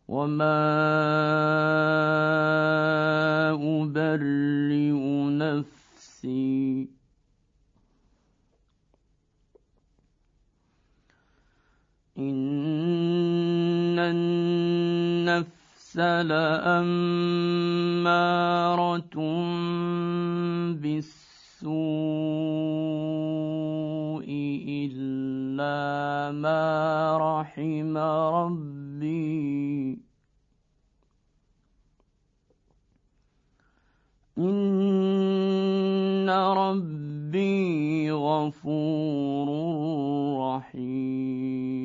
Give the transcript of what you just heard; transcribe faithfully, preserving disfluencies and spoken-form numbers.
وما أبرئ نفسي إن النفس لأمارة بالسوء إلا ما رحم ربي إن ربي غفور رحيم